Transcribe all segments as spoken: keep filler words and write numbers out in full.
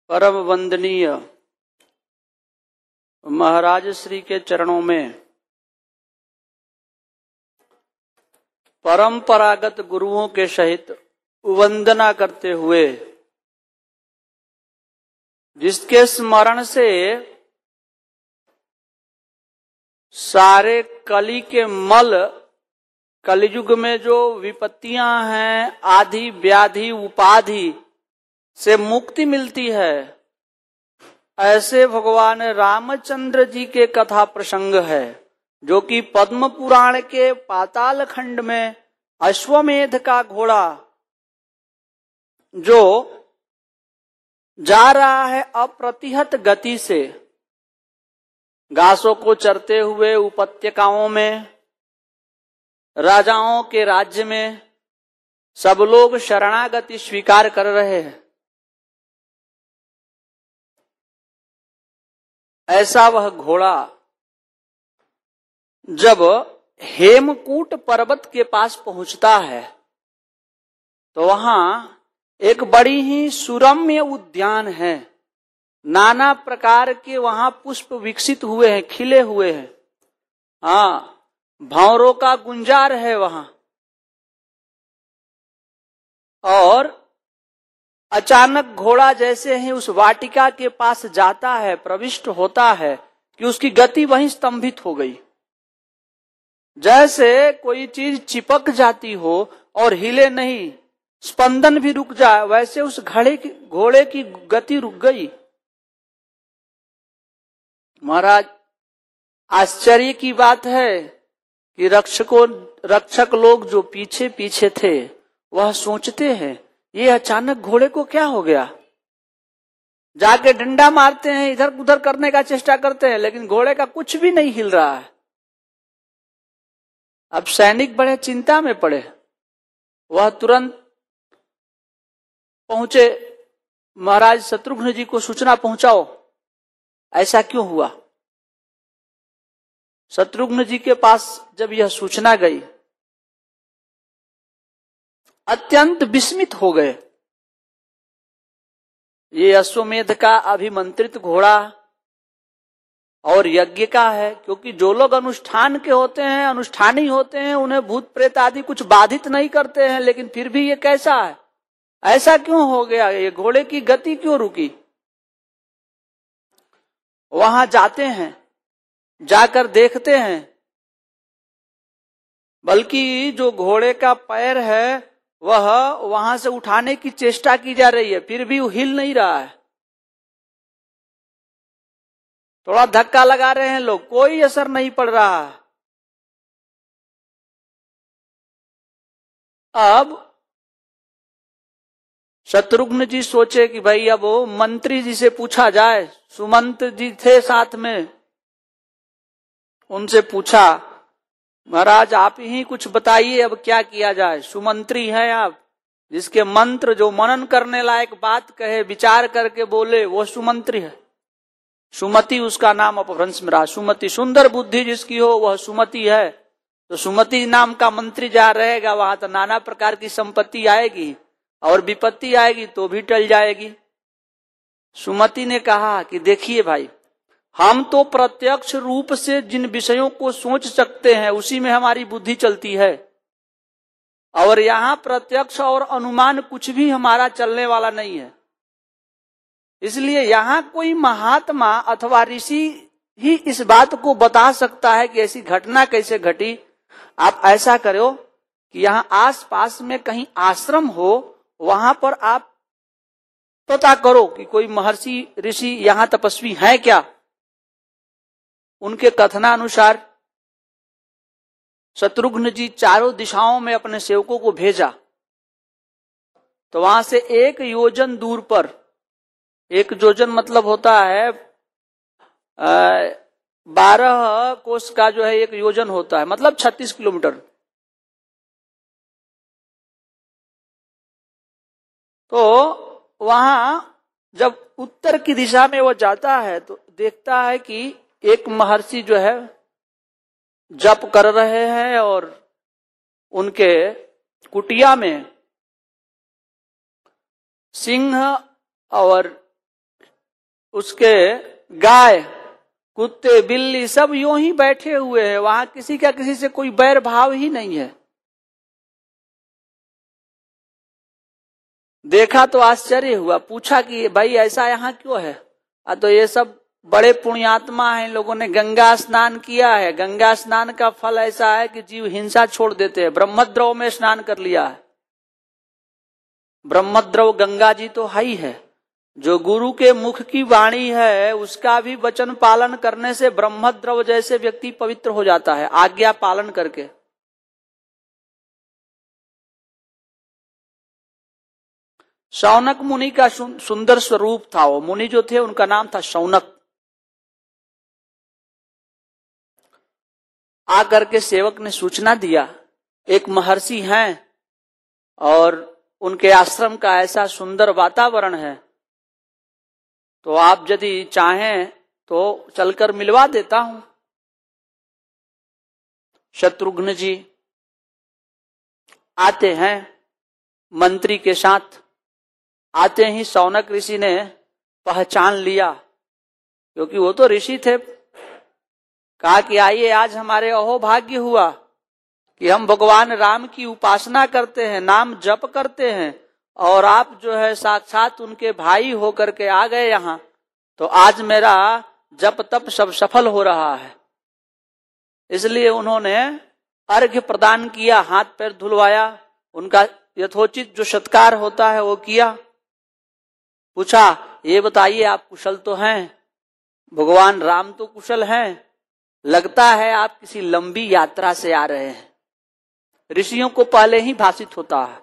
परम वंदनीय महाराज श्री के चरणों में परंपरागत गुरुओं के सहित वंदना करते हुए, जिसके स्मरण से सारे कली के मल, कलयुग में जो विपत्तियां हैं, आदि व्याधि उपाधि से मुक्ति मिलती है, ऐसे भगवान रामचंद्र जी के कथा प्रसंग है, जो कि पद्म पुराण के पाताल खंड में अश्वमेध का घोड़ा जो जा रहा है अप्रतिहत गति से, घासों को चरते हुए उपत्यकाओं में, राजाओं के राज्य में सब लोग शरणागति स्वीकार कर रहे हैं। ऐसा वह घोड़ा जब हेमकूट पर्वत के पास पहुंचता है तो वहां एक बड़ी ही सुरम्य उद्यान है। नाना प्रकार के वहां पुष्प विकसित हुए हैं, खिले हुए हैं। हाँ, भंवरों का गुंजार है वहां। और अचानक घोड़ा जैसे ही उस वाटिका के पास जाता है, प्रविष्ट होता है, कि उसकी गति वहीं स्तंभित हो गई। जैसे कोई चीज चिपक जाती हो और हिले नहीं, स्पंदन भी रुक जाए, वैसे उस घोड़े की घोड़े की गति रुक गई। महाराज, आश्चर्य की बात है कि रक्षकों रक्षक लोग जो पीछे पीछे थे वह सोचते हैं ये अचानक घोड़े को क्या हो गया। जाके डंडा मारते हैं, इधर उधर करने का चेष्टा करते हैं, लेकिन घोड़े का कुछ भी नहीं हिल रहा है। अब सैनिक बड़े चिंता में पड़े। वह तुरंत पहुंचे, महाराज शत्रुघ्न जी को सूचना पहुंचाओ, ऐसा क्यों हुआ। शत्रुघ्न जी के पास जब यह सूचना गई, अत्यंत विस्मित हो गए। ये अश्वमेध का अभिमंत्रित घोड़ा और यज्ञ का है, क्योंकि जो लोग अनुष्ठान के होते हैं, अनुष्ठानी होते हैं, उन्हें भूत प्रेत आदि कुछ बाधित नहीं करते हैं, लेकिन फिर भी ये कैसा है, ऐसा क्यों हो गया, ये घोड़े की गति क्यों रुकी। वहां जाते हैं, जाकर देखते हैं, बल्कि जो घोड़े का पैर है वह वहां से उठाने की चेष्टा की जा रही है, फिर भी वो हिल नहीं रहा है। थोड़ा धक्का लगा रहे हैं लोग, कोई असर नहीं पड़ रहा है। अब शत्रुघ्न जी सोचे कि भाई अब वो मंत्री जी से पूछा जाए। सुमंत जी थे साथ में, उनसे पूछा, महाराज आप ही कुछ बताइए अब क्या किया जाए। सुमंत्री हैं आप, जिसके मंत्र जो मनन करने लायक बात कहे, विचार करके बोले, वो सुमंत्री है। सुमति उसका नाम अपभ्रंश में रहा। सुमति, सुंदर बुद्धि जिसकी हो वह सुमति है। तो सुमति नाम का मंत्री जहाँ रहेगा वहां तो नाना प्रकार की संपत्ति आएगी और विपत्ति आएगी तो भी टल जाएगी। सुमति ने कहा कि देखिए भाई, हम तो प्रत्यक्ष रूप से जिन विषयों को सोच सकते हैं उसी में हमारी बुद्धि चलती है, और यहाँ प्रत्यक्ष और अनुमान कुछ भी हमारा चलने वाला नहीं है। इसलिए यहाँ कोई महात्मा अथवा ऋषि ही इस बात को बता सकता है कि ऐसी घटना कैसे घटी। आप ऐसा करो कि यहाँ आस पास में कहीं आश्रम हो, वहां पर आप पता करो कि कोई महर्षि ऋषि यहाँ तपस्वी हैं क्या। उनके कथनानुसार शत्रुघ्न जी चारों दिशाओं में अपने सेवकों को भेजा, तो वहां से एक योजन दूर पर, एक योजन मतलब होता है बारह कोस का जो है एक योजन होता है, मतलब छत्तीस किलोमीटर। तो वहां जब उत्तर की दिशा में वो जाता है तो देखता है कि एक महर्षि जो है जप कर रहे हैं और उनके कुटिया में सिंह और उसके गाय, कुत्ते, बिल्ली सब यूं ही बैठे हुए हैं, वहां किसी का किसी से कोई बैर भाव ही नहीं है। देखा तो आश्चर्य हुआ, पूछा कि भाई ऐसा यहाँ क्यों है? आ तो ये सब बड़े पुण्यात्मा हैं, इन लोगों ने गंगा स्नान किया है। गंगा स्नान का फल ऐसा है कि जीव हिंसा छोड़ देते हैं। ब्रह्मद्रव में स्नान कर लिया है। ब्रह्मद्रव गंगा जी तो है ही है। जो गुरु के मुख की वाणी है उसका भी वचन पालन करने से ब्रह्मद्रव जैसे व्यक्ति पवित्र हो जाता है, आज्ञा पालन करके। शौनक मुनि का सुंदर स्वरूप था। वो मुनि जो थे उनका नाम था शौनक। आकर के सेवक ने सूचना दिया, एक महर्षि हैं और उनके आश्रम का ऐसा सुंदर वातावरण है, तो आप यदि चाहें तो चलकर मिलवा देता हूं। शत्रुघ्न जी आते हैं मंत्री के साथ। आते ही शौनक ऋषि ने पहचान लिया, क्योंकि वो तो ऋषि थे। कहा कि आइए, आज हमारे अहोभाग्य हुआ कि हम भगवान राम की उपासना करते हैं, नाम जप करते हैं, और आप जो है साक्षात उनके भाई होकर के आ गए यहाँ, तो आज मेरा जप तप सब सफल हो रहा है। इसलिए उन्होंने अर्घ्य प्रदान किया, हाथ पैर धुलवाया, उनका यथोचित जो सत्कार होता है वो किया। पूछा, ये बताइए आप कुशल तो हैं? भगवान राम तो कुशल हैं, लगता है आप किसी लंबी यात्रा से आ रहे हैं। ऋषियों को पहले ही भाषित होता है।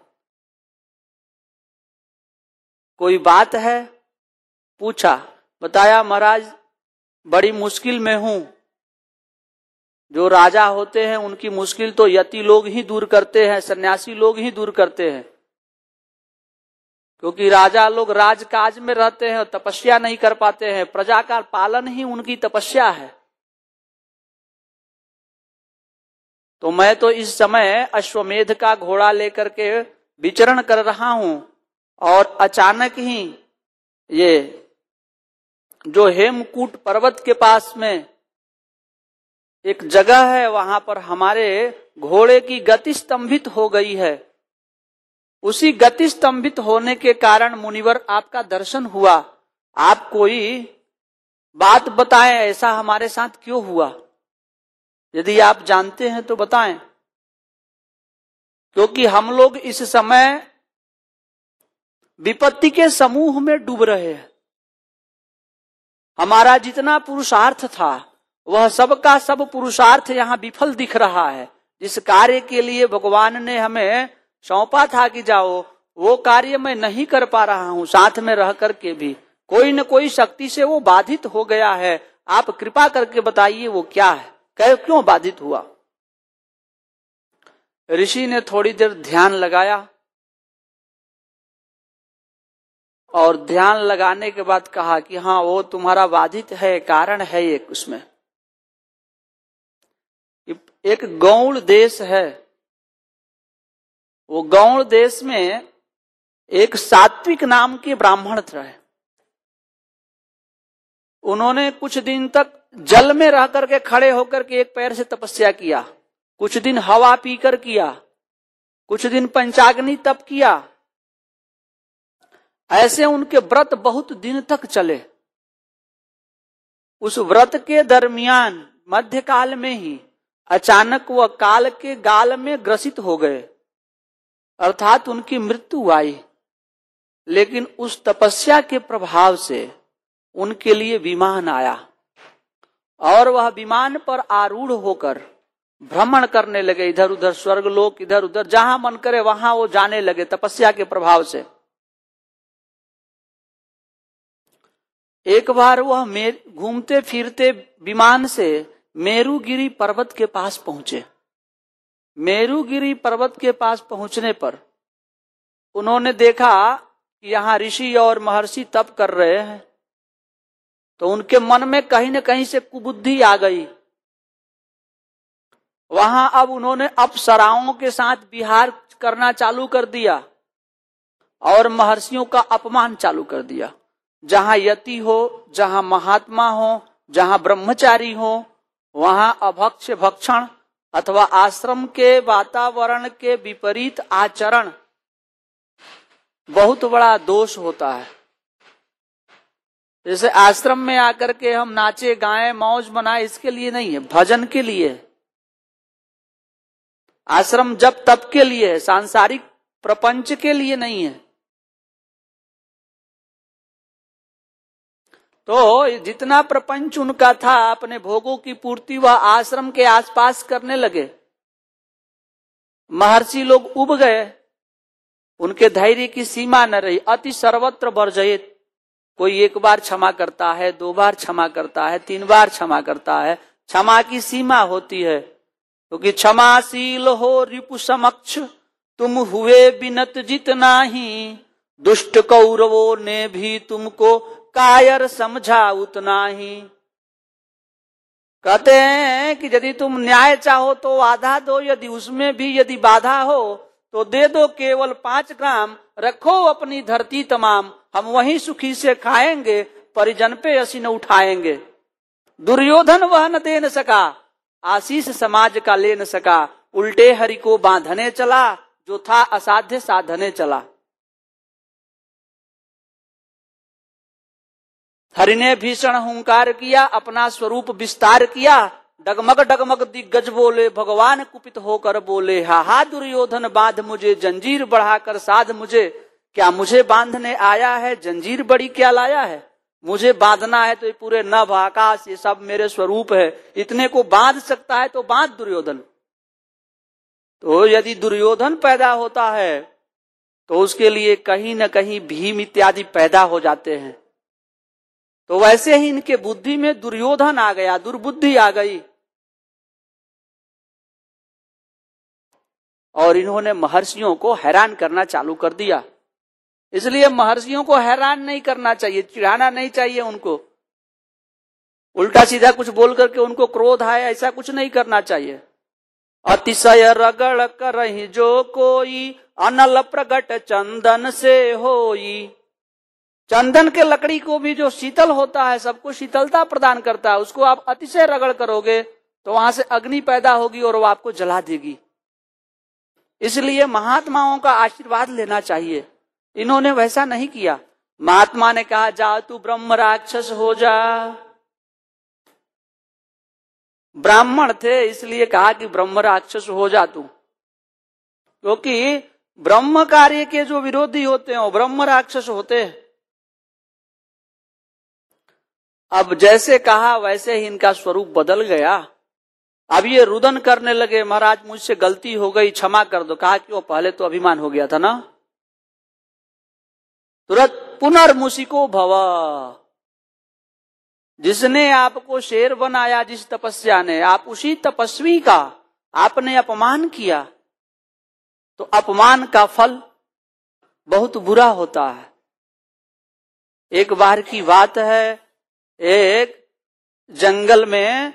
कोई बात है? पूछा। बताया, महाराज बड़ी मुश्किल में हूं। जो राजा होते हैं उनकी मुश्किल तो यति लोग ही दूर करते हैं, सन्यासी लोग ही दूर करते हैं, क्योंकि राजा लोग राजकाज में रहते हैं, तपस्या नहीं कर पाते हैं। प्रजा का पालन ही उनकी तपस्या है। तो मैं तो इस समय अश्वमेध का घोड़ा लेकर के विचरण कर रहा हूं, और अचानक ही ये जो हेमकूट पर्वत के पास में एक जगह है, वहां पर हमारे घोड़े की गति स्तंभित हो गई है। उसी गति स्तंभित होने के कारण मुनिवर आपका दर्शन हुआ। आप कोई बात बताएं, ऐसा हमारे साथ क्यों हुआ? यदि आप जानते हैं तो बताएं, क्योंकि हम लोग इस समय विपत्ति के समूह में डूब रहे हैं। हमारा जितना पुरुषार्थ था वह सबका सब पुरुषार्थ यहाँ विफल दिख रहा है। जिस कार्य के लिए भगवान ने हमें सौंपा था कि जाओ, वो कार्य मैं नहीं कर पा रहा हूं। साथ में रह करके भी कोई न कोई शक्ति से वो बाधित हो गया है। आप कृपा करके बताइए वो क्या है, क्यों बाधित हुआ? ऋषि ने थोड़ी देर ध्यान लगाया, और ध्यान लगाने के बाद कहा कि हाँ, वो तुम्हारा बाधित है, कारण है एक उसमें। एक गौड़ देश है, वो गौड़ देश में एक सात्विक नाम के ब्राह्मण थे। उन्होंने कुछ दिन तक जल में रह करके खड़े होकर के एक पैर से तपस्या किया, कुछ दिन हवा पीकर किया, कुछ दिन पंचाग्नि तप किया। ऐसे उनके व्रत बहुत दिन तक चले। उस व्रत के दरमियान मध्यकाल में ही अचानक वह काल के गाल में ग्रसित हो गए, अर्थात उनकी मृत्यु आई। लेकिन उस तपस्या के प्रभाव से उनके लिए विमान आया, और वह विमान पर आरूढ़ होकर भ्रमण करने लगे, इधर उधर स्वर्ग लोक, इधर उधर जहां मन करे वहां वो जाने लगे तपस्या के प्रभाव से। एक बार वह घूमते फिरते विमान से मेरुगिरी पर्वत के पास पहुंचे। मेरुगिरी पर्वत के पास पहुंचने पर उन्होंने देखा कि यहाँ ऋषि और महर्षि तप कर रहे हैं, तो उनके मन में कहीं न कहीं से कुबुद्धि आ गई। वहां अब उन्होंने अप्सराओं के साथ विहार करना चालू कर दिया और महर्षियों का अपमान चालू कर दिया। जहां यति हो, जहां महात्मा हो, जहां ब्रह्मचारी हो, वहां अभक्ष भक्षण अथवा आश्रम के वातावरण के विपरीत आचरण बहुत बड़ा दोष होता है। जैसे आश्रम में आकर के हम नाचे गाएं मौज मनाए, इसके लिए नहीं है, भजन के लिए है। आश्रम जब तब के लिए है, सांसारिक प्रपंच के लिए नहीं है। तो जितना प्रपंच उनका था अपने भोगों की पूर्ति वह आश्रम के आसपास करने लगे। महर्षि लोग उब गए, उनके धैर्य की सीमा न रही। अति सर्वत्र वर्जयेत, कोई एक बार क्षमा करता है, दो बार क्षमा करता है, तीन बार क्षमा करता है। क्षमा की सीमा होती है, क्योंकि तो क्षमाशील हो रिपु समक्ष, तुम हुए बिनत जितना ही, दुष्ट कौरवों ने भी तुमको कायर समझा उतना ही। कहते हैं कि यदि तुम न्याय चाहो तो आधा दो, यदि उसमें भी यदि बाधा हो तो दे दो केवल पांच ग्राम, रखो अपनी धरती तमाम, हम वहीं सुखी से खाएंगे, परिजन पे असी न उठाएंगे। दुर्योधन वह न दे न सका, आशीष समाज का ले न सका, उल्टे हरि को बांधने चला, जो था असाध्य साधने चला। हरि ने भीषण हुंकार किया, अपना स्वरूप विस्तार किया, डगमग डगमग दिग्गज बोले, भगवान कुपित होकर बोले, हा हा दुर्योधन बांध मुझे, जंजीर बढ़ाकर साध मुझे। क्या मुझे बांधने आया है, जंजीर बड़ी क्या लाया है? मुझे बांधना है तो ये पूरे नभ आकाश ये सब मेरे स्वरूप है, इतने को बांध सकता है तो बांध दुर्योधन। तो यदि दुर्योधन पैदा होता है तो उसके लिए कहीं न कहीं भीम इत्यादि पैदा हो जाते हैं। तो वैसे ही इनके बुद्धि में दुर्योधन आ गया, दुर्बुद्धि आ गई, और इन्होंने महर्षियों को हैरान करना चालू कर दिया। इसलिए महर्षियों को हैरान नहीं करना चाहिए, चिढ़ाना नहीं चाहिए उनको, उल्टा सीधा कुछ बोल करके उनको क्रोध आए ऐसा कुछ नहीं करना चाहिए। अतिशय रगड़ करहि जो कोई, अनल प्रगट चंदन से होई। चंदन के लकड़ी को भी जो शीतल होता है, सबको शीतलता प्रदान करता है, उसको आप अतिशय रगड़ करोगे तो वहां से अग्नि पैदा होगी और वो आपको जला देगी। इसलिए महात्माओं का आशीर्वाद लेना चाहिए। इन्होंने वैसा नहीं किया। महात्मा ने कहा जा तू ब्रह्म राक्षस हो जा। ब्राह्मण थे इसलिए कहा कि ब्रह्म राक्षस हो जा तू, क्योंकि ब्रह्म कार्य के जो विरोधी होते हैं वो ब्रह्म राक्षस होते हैं। अब जैसे कहा वैसे ही इनका स्वरूप बदल गया। अब ये रुदन करने लगे, महाराज मुझसे गलती हो गई, क्षमा कर दो। कहा कि वो पहले तो अभिमान हो गया था ना। तुरंत पुनर्मुसिको भव, जिसने आपको शेर बनाया, जिस तपस्या ने, आप उसी तपस्वी का आपने अपमान किया, तो अपमान का फल बहुत बुरा होता है। एक बार की बात है, एक जंगल में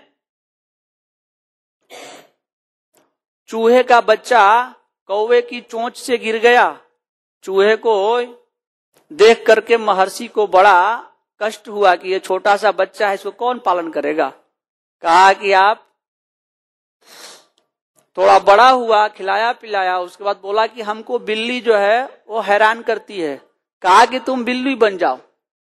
चूहे का बच्चा कौवे की चोंच से गिर गया। चूहे को देख करके महर्षि को बड़ा कष्ट हुआ कि ये छोटा सा बच्चा है, इसको कौन पालन करेगा। कहा कि आप थोड़ा बड़ा हुआ, खिलाया पिलाया, उसके बाद बोला कि हमको बिल्ली जो है वो हैरान करती है। कहा कि तुम बिल्ली बन जाओ।